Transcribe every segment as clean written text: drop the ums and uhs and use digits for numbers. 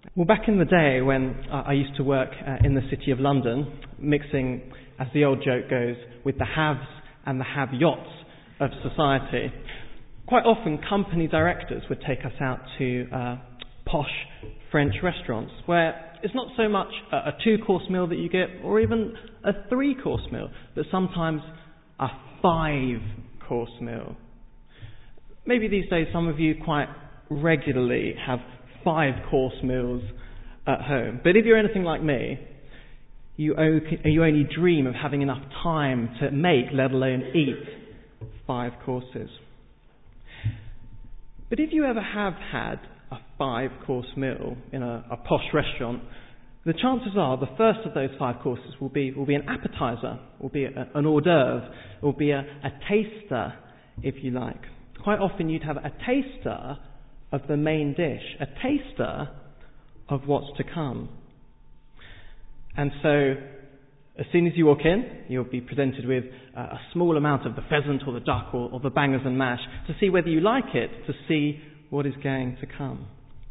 Well, back in the day when I used to work in the City of London, mixing, as the old joke goes, with the haves and the have-yots of society, quite often company directors would take us out to posh French restaurants where it's not so much a 2-course meal that you get or even a 3-course meal, but sometimes a 5-course meal. Maybe these days some of you quite regularly have 5-course meals at home. But if you're anything like me, you only dream of having enough time to make, let alone eat, 5 courses. But if you ever have had a 5-course meal in a posh restaurant, the chances are the first of those 5 courses will be an appetizer, will be an hors d'oeuvre, will be a taster, if you like. Quite often you'd have a taster of the main dish, a taster of what's to come. And so, as soon as you walk in, you'll be presented with a small amount of the pheasant or the duck or the bangers and mash to see whether you like it, to see what is going to come.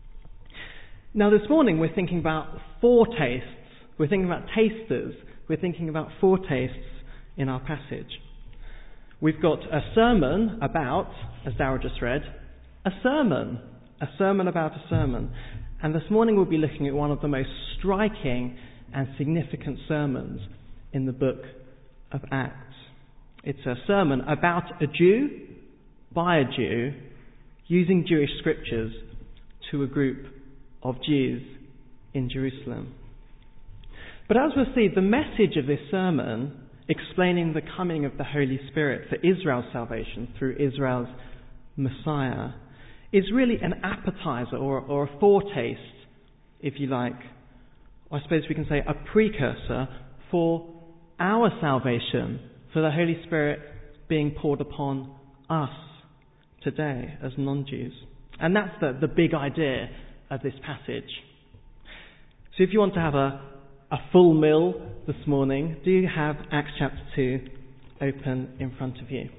Now this morning we're thinking about 4 tastes. We're thinking about tasters. We're thinking about 4 tastes in our passage. We've got a sermon about, as Darryl just read, a sermon about a sermon. And this morning we'll be looking at one of the most striking and significant sermons in the book of Acts. It's a sermon about a Jew, by a Jew, using Jewish scriptures to a group of Jews in Jerusalem. But as we'll see, the message of this sermon, explaining the coming of the Holy Spirit for Israel's salvation through Israel's Messiah, is really an appetizer or a foretaste, if you like. I suppose we can say a precursor for our salvation, for the Holy Spirit being poured upon us today as non-Jews. And that's the big idea of this passage. So if you want to have a full meal this morning, do you have Acts chapter 2 open in front of you?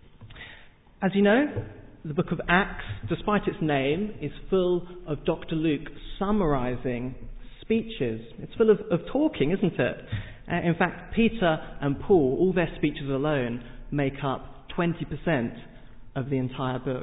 As you know, the book of Acts, despite its name, is full of Dr. Luke summarising speeches. It's full of talking, isn't it? In fact, Peter and Paul, all their speeches alone, make up 20% of the entire book.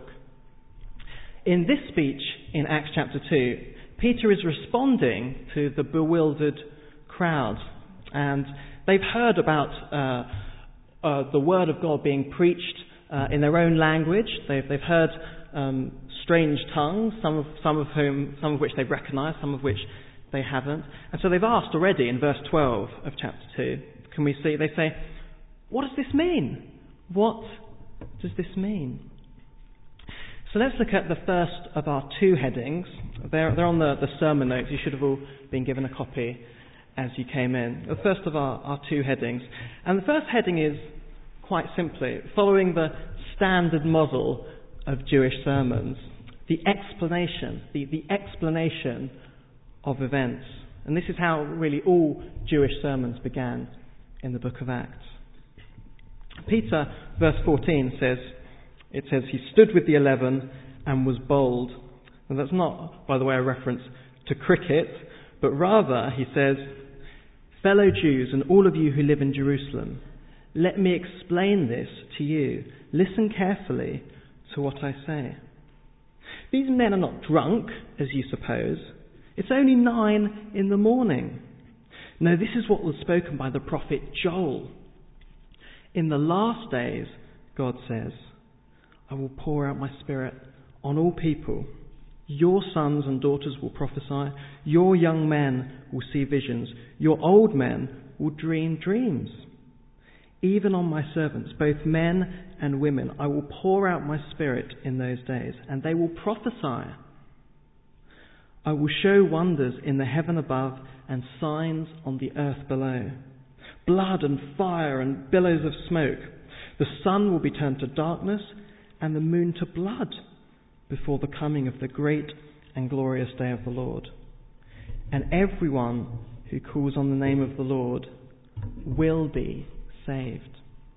In this speech in Acts chapter 2, Peter is responding to the bewildered crowd. And they've heard about the word of God being preached in their own language. They've heard strange tongues, some of which they've recognised, some of which they haven't. And so they've asked already in verse 12 of chapter 2, can we see, they say, what does this mean? What does this mean? So let's look at the first of our 2 headings. They're on the sermon notes. You should have all been given a copy as you came in. The first of our 2 headings. And the first heading is, quite simply, following the standard model of Jewish sermons, the explanation of events. And this is how really all Jewish sermons began in the book of Acts. Peter, verse 14, says, he stood with the 11 and was bold. And that's not, by the way, a reference to cricket, but rather, he says, fellow Jews and all of you who live in Jerusalem, let me explain this to you. Listen carefully to what I say. These men are not drunk, as you suppose. It's only 9 a.m. No, this is what was spoken by the prophet Joel. In the last days, God says, I will pour out my spirit on all people. Your sons and daughters will prophesy. Your young men will see visions. Your old men will dream dreams. Even on my servants, both men and women, I will pour out my spirit in those days, and they will prophesy. I will show wonders in the heaven above and signs on the earth below. Blood and fire and billows of smoke. The sun will be turned to darkness and the moon to blood before the coming of the great and glorious day of the Lord. And everyone who calls on the name of the Lord will be saved.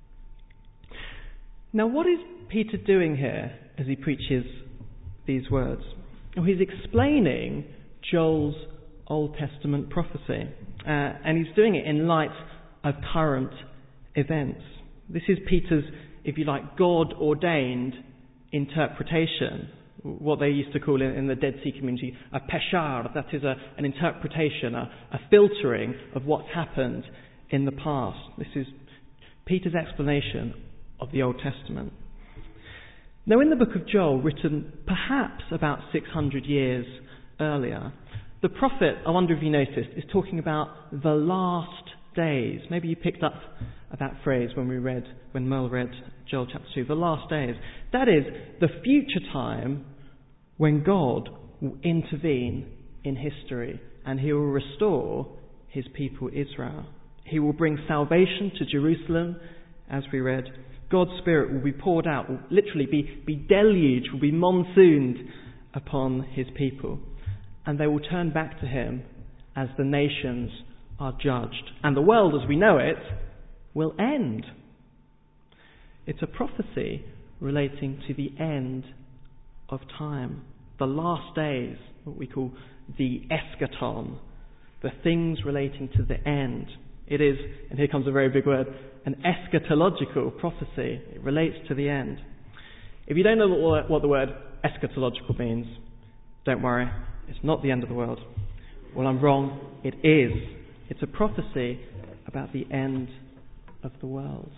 Now, what is Peter doing here as he preaches these words? Well, he's explaining Joel's Old Testament prophecy. And he's doing it in light of current events. This is Peter's, if you like, God-ordained interpretation, what they used to call in the Dead Sea community a peshar, that is an interpretation, a filtering of what's happened in the past. This is Peter's explanation of the Old Testament. Now, in the book of Joel, written perhaps about 600 years earlier, the prophet, I wonder if you noticed, is talking about the last days. Maybe you picked up that phrase when Merle read Joel chapter 2, the last days. That is the future time when God will intervene in history and he will restore his people Israel. He will bring salvation to Jerusalem, as we read. God's Spirit will be poured out, will literally be deluged, will be monsooned upon his people. And they will turn back to him as the nations are judged. And the world as we know it will end. It's a prophecy relating to the end of time. The last days, what we call the eschaton. The things relating to the end. It is, and here comes a very big word, an eschatological prophecy. It relates to the end. If you don't know what the word eschatological means, don't worry, it's not the end of the world. Well, I'm wrong. It is. It's a prophecy about the end of the world.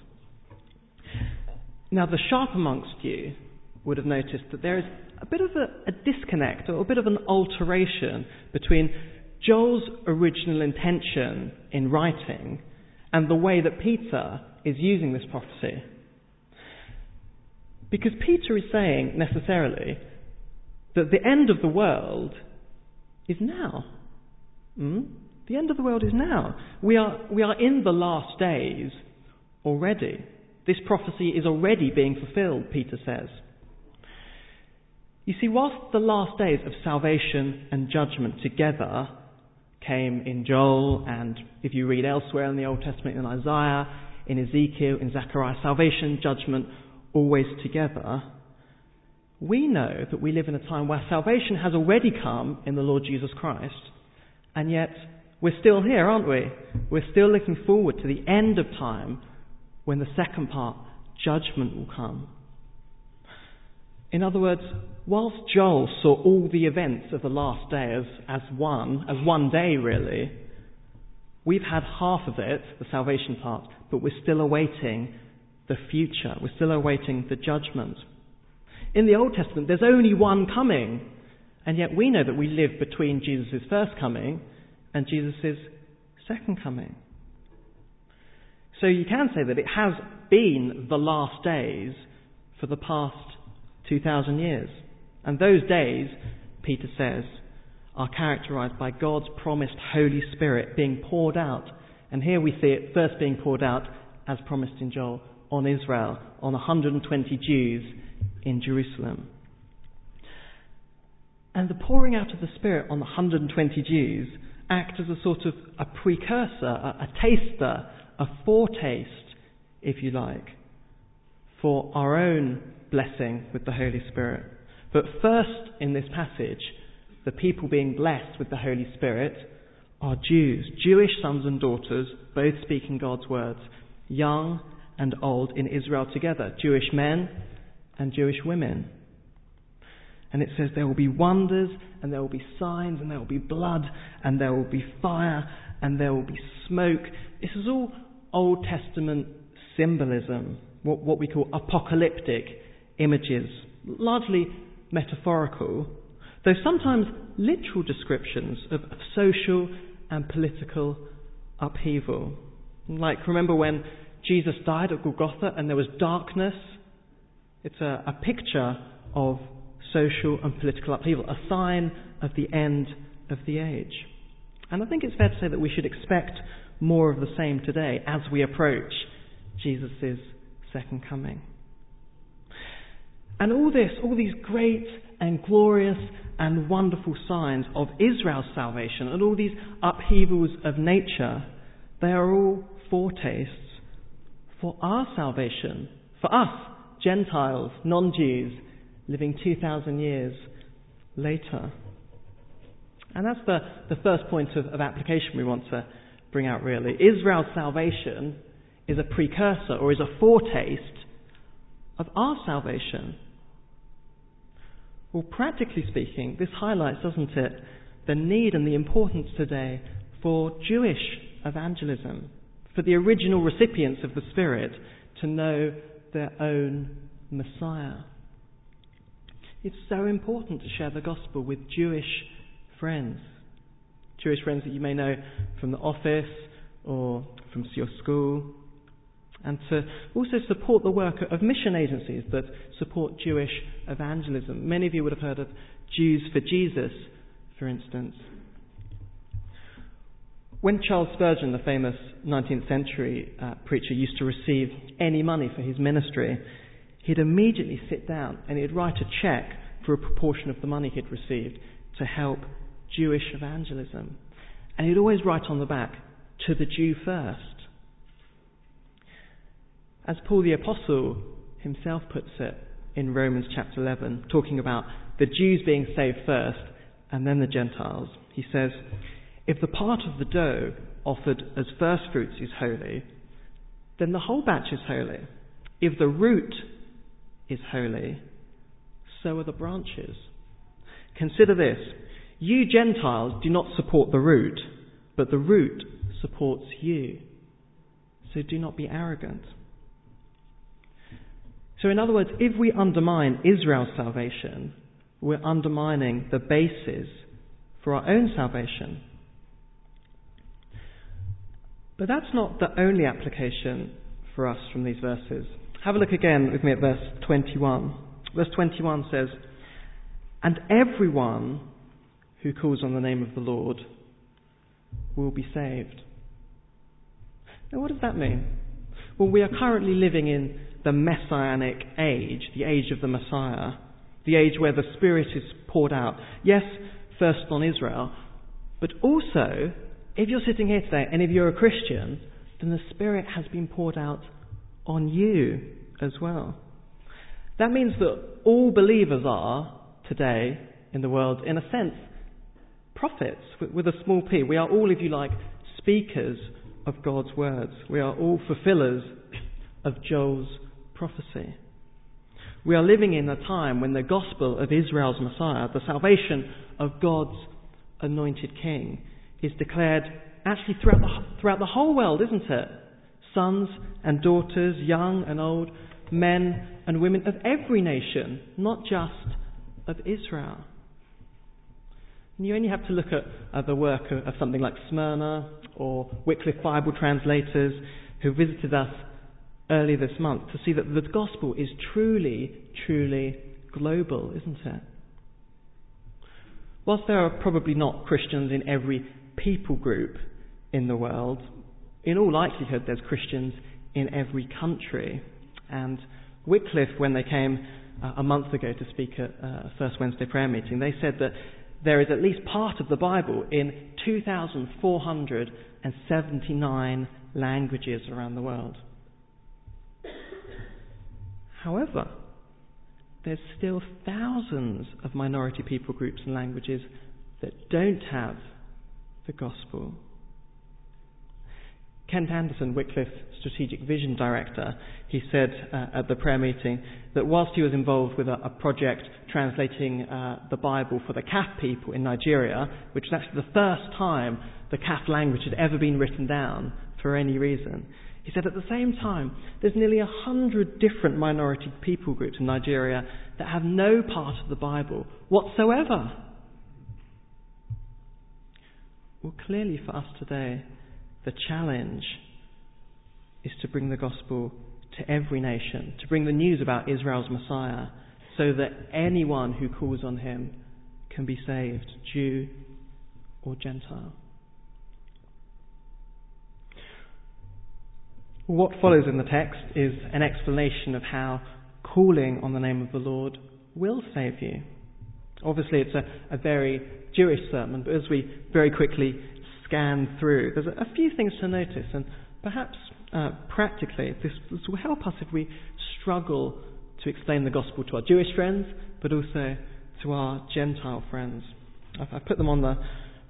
Now, the sharp amongst you would have noticed that there is a bit of a disconnect, or a bit of an alteration between Joel's original intention in writing and the way that Peter is using this prophecy. Because Peter is saying, necessarily, that the end of the world is now. The end of the world is now. We are in the last days already. This prophecy is already being fulfilled, Peter says. You see, whilst the last days of salvation and judgment together came in Joel, and if you read elsewhere in the Old Testament, in Isaiah, in Ezekiel, in Zechariah, salvation, judgment, always together, we know that we live in a time where salvation has already come in the Lord Jesus Christ, and yet we're still here, aren't we? We're still looking forward to the end of time when the second part, judgment, will come. In other words, whilst Joel saw all the events of the last day as one day really, we've had half of it, the salvation part, but we're still awaiting the future. We're still awaiting the judgment. In the Old Testament, there's only one coming, and yet we know that we live between Jesus' first coming and Jesus' second coming. So you can say that it has been the last days for the past 2,000 years. And those days, Peter says, are characterized by God's promised Holy Spirit being poured out. And here we see it first being poured out, as promised in Joel, on Israel, on 120 Jews in Jerusalem. And the pouring out of the Spirit on the 120 Jews acts as a sort of a precursor, a taster, a foretaste, if you like, for our own blessing with the Holy Spirit. But first in this passage, the people being blessed with the Holy Spirit are Jews, Jewish sons and daughters, both speaking God's words, young and old in Israel together, Jewish men and Jewish women. And it says there will be wonders, and there will be signs, and there will be blood, and there will be fire, and there will be smoke. This is all Old Testament symbolism, what we call apocalyptic images, largely metaphorical, though sometimes literal descriptions of social and political upheaval. Like, remember when Jesus died at Golgotha and there was darkness? It's a picture of social and political upheaval, a sign of the end of the age. And I think it's fair to say that we should expect more of the same today as we approach Jesus' second coming. And all these great and glorious and wonderful signs of Israel's salvation and all these upheavals of nature, they are all foretastes for our salvation, for us, Gentiles, non-Jews, living 2,000 years later. And that's the first point of application we want to bring out, really. Israel's salvation is a precursor or is a foretaste of our salvation. Well, practically speaking, this highlights, doesn't it, the need and the importance today for Jewish evangelism, for the original recipients of the Spirit to know their own Messiah. It's so important to share the gospel with Jewish friends that you may know from the office or from your school, and to also support the work of mission agencies that support Jewish evangelism. Many of you would have heard of Jews for Jesus, for instance. When Charles Spurgeon, the famous 19th century preacher, used to receive any money for his ministry, he'd immediately sit down and he'd write a cheque for a proportion of the money he'd received to help Jewish evangelism. And he'd always write on the back, "To the Jew first." As Paul the Apostle himself puts it in Romans chapter 11, talking about the Jews being saved first and then the Gentiles, he says, "If the part of the dough offered as first fruits is holy, then the whole batch is holy. If the root is holy, so are the branches. Consider this, you Gentiles do not support the root, but the root supports you. So do not be arrogant." So in other words, if we undermine Israel's salvation, we're undermining the basis for our own salvation. But that's not the only application for us from these verses. Have a look again with me at verse 21. Verse 21 says, "And everyone who calls on the name of the Lord will be saved." Now what does that mean? Well, we are currently living in the Messianic age, the age of the Messiah, the age where the Spirit is poured out. Yes, first on Israel, but also, if you're sitting here today and if you're a Christian, then the Spirit has been poured out on you as well. That means that all believers are, today, in the world, in a sense, prophets, with a small p. We are all, if you like, speakers of God's words. We are all fulfillers of Joel's prophecy. We are living in a time when the gospel of Israel's Messiah, the salvation of God's anointed King, is declared actually throughout the whole world, isn't it? Sons and daughters, young and old, men and women of every nation, not just of Israel. And you only have to look at the work of something like Smyrna or Wycliffe Bible translators who visited us earlier this month to see that the gospel is truly, truly global, isn't it? Whilst there are probably not Christians in every people group in the world, in all likelihood there's Christians in every country. And Wycliffe, when they came a month ago to speak at First Wednesday prayer meeting, they said that there is at least part of the Bible in 2,479 languages around the world. However, there's still thousands of minority people groups and languages that don't have the gospel. Kent Anderson, Wycliffe's Strategic Vision Director, he said at the prayer meeting that whilst he was involved with a project translating the Bible for the Kaf people in Nigeria, which was actually the first time the Kaf language had ever been written down for any reason, he said at the same time there's nearly 100 different minority people groups in Nigeria that have no part of the Bible whatsoever. Well, clearly for us today, the challenge is to bring the gospel to every nation, to bring the news about Israel's Messiah, so that anyone who calls on him can be saved, Jew or Gentile. What follows in the text is an explanation of how calling on the name of the Lord will save you. Obviously, it's a very Jewish sermon, but as we very quickly scan through, there's a few things to notice, and perhaps practically this will help us if we struggle to explain the gospel to our Jewish friends, but also to our Gentile friends. I've put them on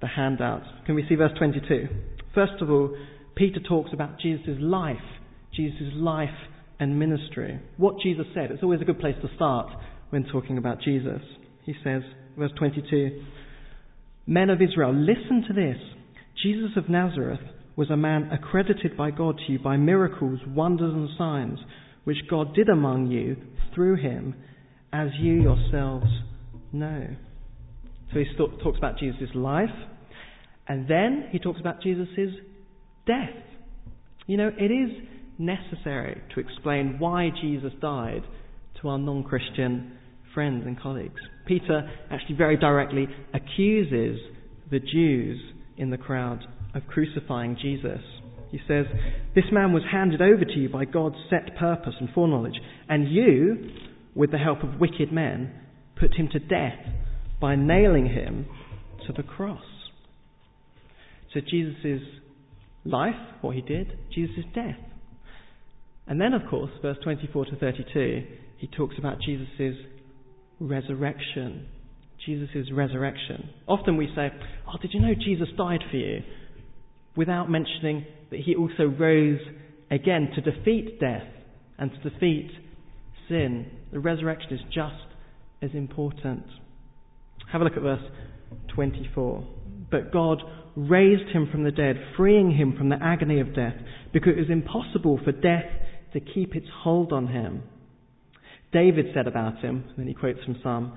the handout. Can we see verse 22? First of all, Peter talks about Jesus' life and ministry. What Jesus said. It's always a good place to start when talking about Jesus. He says, verse 22, "Men of Israel, listen to this. Jesus of Nazareth was a man accredited by God to you by miracles, wonders and signs, which God did among you through him, as you yourselves know." So he talks about Jesus' life, and then he talks about Jesus' death. You know, it is necessary to explain why Jesus died to our non-Christian friends and colleagues. Peter actually very directly accuses the Jews in the crowd of crucifying Jesus. He says, "This man was handed over to you by God's set purpose and foreknowledge, and you, with the help of wicked men, put him to death by nailing him to the cross." So Jesus' life, what he did, Jesus' death. And then, of course, verse 24 to 32, he talks about Jesus' resurrection. Jesus' resurrection. Often we say, "Oh, did you know Jesus died for you?" without mentioning that he also rose again to defeat death and to defeat sin. The resurrection is just as important. Have a look at verse 24. "But God raised him from the dead, freeing him from the agony of death, because it was impossible for death to keep its hold on him." David said about him, and then he quotes from Psalm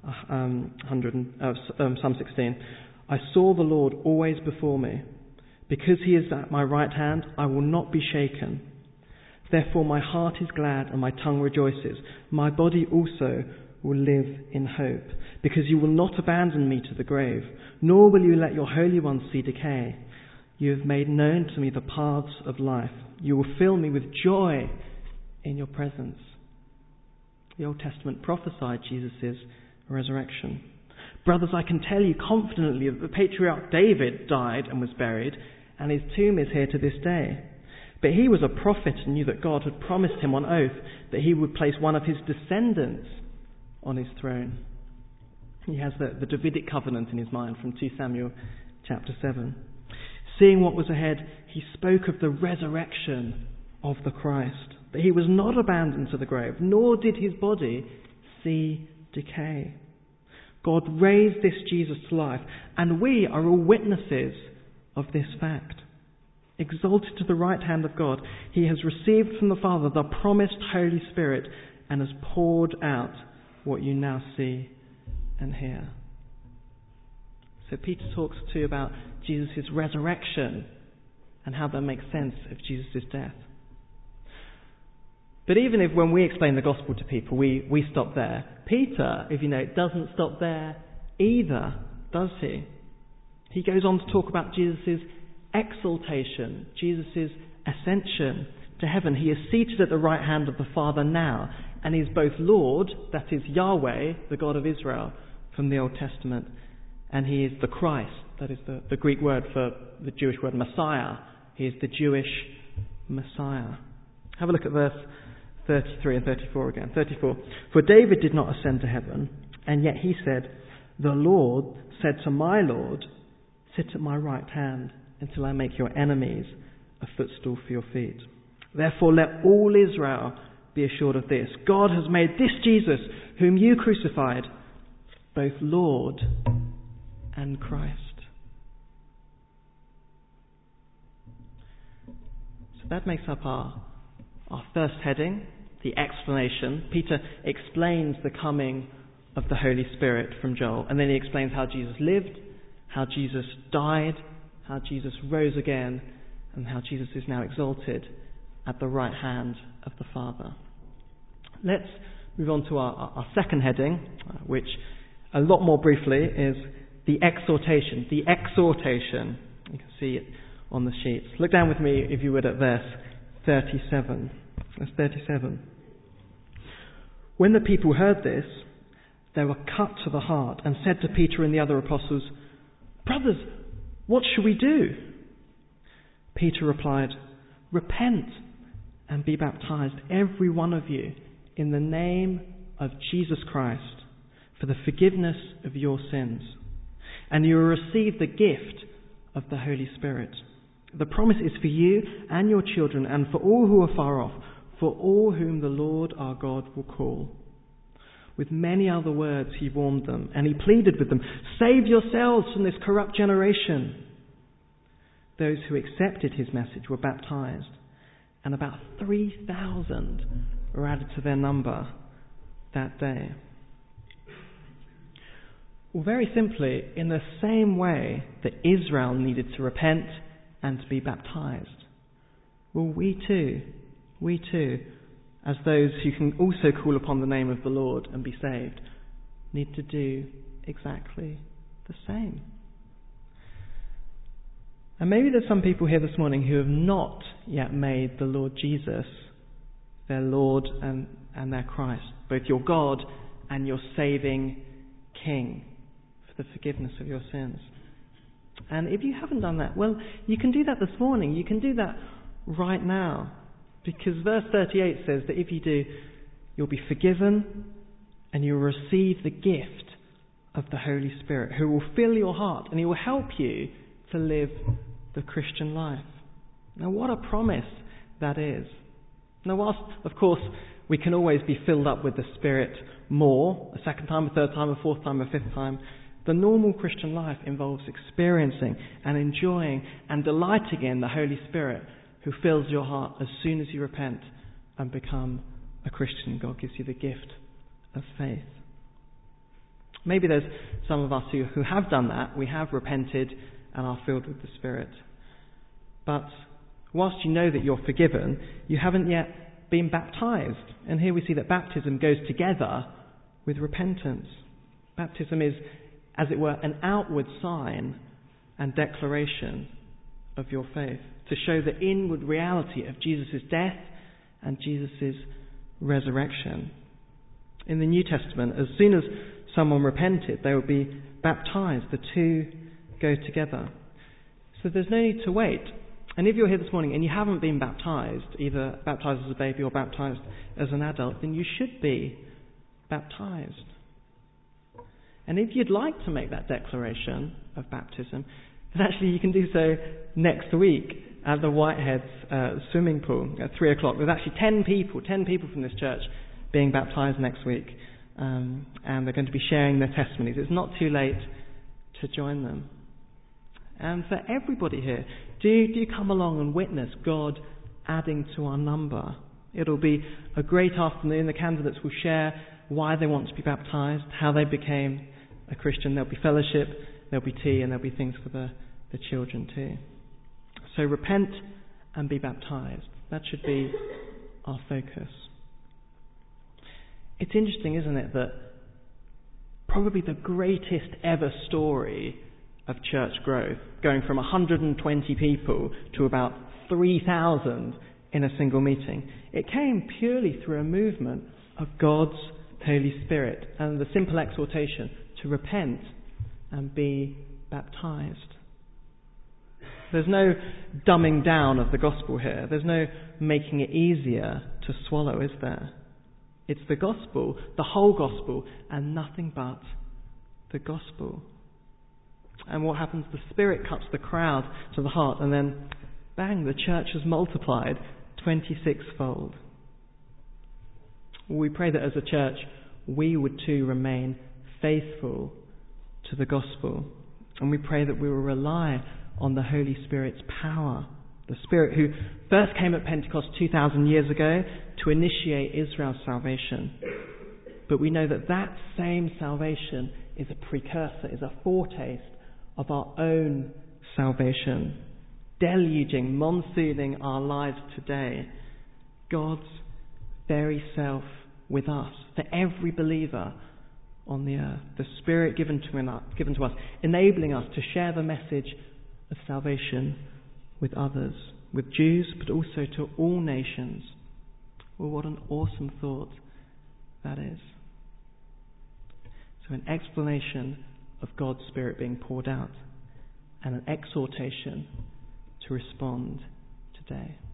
16, "I saw the Lord always before me. Because he is at my right hand, I will not be shaken. Therefore my heart is glad and my tongue rejoices. My body also will live in hope. Because you will not abandon me to the grave, nor will you let your Holy One see decay. You have made known to me the paths of life. You will fill me with joy in your presence." The Old Testament prophesied Jesus' resurrection. "Brothers, I can tell you confidently that the patriarch David died and was buried, and his tomb is here to this day. But he was a prophet and knew that God had promised him on oath that he would place one of his descendants on his throne." He has the Davidic covenant in his mind from 2 Samuel chapter 7. Seeing what was ahead, he spoke of the resurrection of the Christ, that he was not abandoned to the grave, nor did his body see decay. God raised this Jesus to life, and we are all witnesses of this fact. Exalted to the right hand of God, he has received from the Father the promised Holy Spirit and has poured out what you now see and hear. So Peter talks too about Jesus' resurrection and how that makes sense of Jesus' death. But even if when we explain the gospel to people, we stop there, Peter, if you know, doesn't stop there either, does he? He goes on to talk about Jesus' exaltation, Jesus' ascension to heaven. He is seated at the right hand of the Father now, and is both Lord, that is Yahweh, the God of Israel, from the Old Testament, and he is the Christ, that is the Greek word for the Jewish word Messiah. He is the Jewish Messiah. Have a look at verse 33 and 34 again. 34. "For David did not ascend to heaven, and yet he said, 'The Lord said to my Lord, sit at my right hand until I make your enemies a footstool for your feet.' Therefore let all Israel be assured of this. God has made this Jesus, whom you crucified, both Lord and Christ." So that makes up our first heading, the explanation. Peter explains the coming of the Holy Spirit from Joel, and then he explains how Jesus lived, how Jesus died, how Jesus rose again, and how Jesus is now exalted at the right hand of the Father. Let's move on to our second heading, which a lot more briefly is the exhortation. The exhortation. You can see it on the sheets. Look down with me, if you would, at verse 37. Verse 37. "When the people heard this, they were cut to the heart and said to Peter and the other apostles, 'Brothers, what shall we do?' Peter replied, 'Repent and be baptized, every one of you, in the name of Jesus Christ, for the forgiveness of your sins. and you will receive the gift of the Holy Spirit. The promise is for you and your children and for all who are far off, for all whom the Lord our God will call. With many other words he warned them, and he pleaded with them, "Save yourselves from this corrupt generation." Those who accepted his message were baptized, and about 3,000 were added to their number that day. Well, very simply, in the same way that Israel needed to repent and to be baptized, well, we too, as those who can also call upon the name of the Lord and be saved, need to do exactly the same. And maybe there's some people here this morning who have not yet made the Lord Jesus their Lord and their Christ, both your God and your saving King, for the forgiveness of your sins. And if you haven't done that, well, you can do that this morning. You can do that right now. Because verse 38 says that if you do, you'll be forgiven and you'll receive the gift of the Holy Spirit, who will fill your heart and he will help you to live the Christian life. Now, what a promise that is. Now, whilst, of course, we can always be filled up with the Spirit more, a second time, a third time, a fourth time, a fifth time, the normal Christian life involves experiencing and enjoying and delighting in the Holy Spirit, who fills your heart as soon as you repent and become a Christian. God gives you the gift of faith. Maybe there's some of us who have done that. We have repented and are filled with the Spirit. But whilst you know that you're forgiven, you haven't yet been baptized. And here we see that baptism goes together with repentance. Baptism is, as it were, an outward sign and declaration of your faith, to show the inward reality of Jesus' death and Jesus' resurrection. In the New Testament, as soon as someone repented, they would be baptized. The two go together. So there's no need to wait. And if you're here this morning and you haven't been baptized, either baptized as a baby or baptized as an adult, then you should be baptized. And if you'd like to make that declaration of baptism, then actually you can do so next week at the Whiteheads swimming pool at 3 o'clock. There's actually 10 people from this church being baptized next week. And they're going to be sharing their testimonies. It's not too late to join them. And for everybody here, do come along and witness God adding to our number. It'll be a great afternoon. The candidates will share why they want to be baptized, how they became a Christian. There'll be fellowship, there'll be tea, and there'll be things for the children too. So repent and be baptized. That should be our focus. It's interesting, isn't it, that probably the greatest ever story of church growth, going from 120 people to about 3,000 in a single meeting, it came purely through a movement of God's Holy Spirit and the simple exhortation to repent and be baptized. There's no dumbing down of the gospel here. There's no making it easier to swallow, is there? It's the gospel, the whole gospel, and nothing but the gospel. And what happens? The Spirit cuts the crowd to the heart, and then, bang, the church has multiplied 26-fold. We pray that as a church, we would too remain faithful to the gospel. And we pray that we will rely on the Holy Spirit's power. The Spirit who first came at Pentecost 2,000 years ago to initiate Israel's salvation. But we know that that same salvation is a precursor, is a foretaste of our own salvation, deluging, monsooning our lives today. God's very self with us, for every believer on the earth. The Spirit given to us, enabling us to share the message of salvation with others, with Jews, but also to all nations. Well, what an awesome thought that is. So an explanation of God's Spirit being poured out and an exhortation to respond today.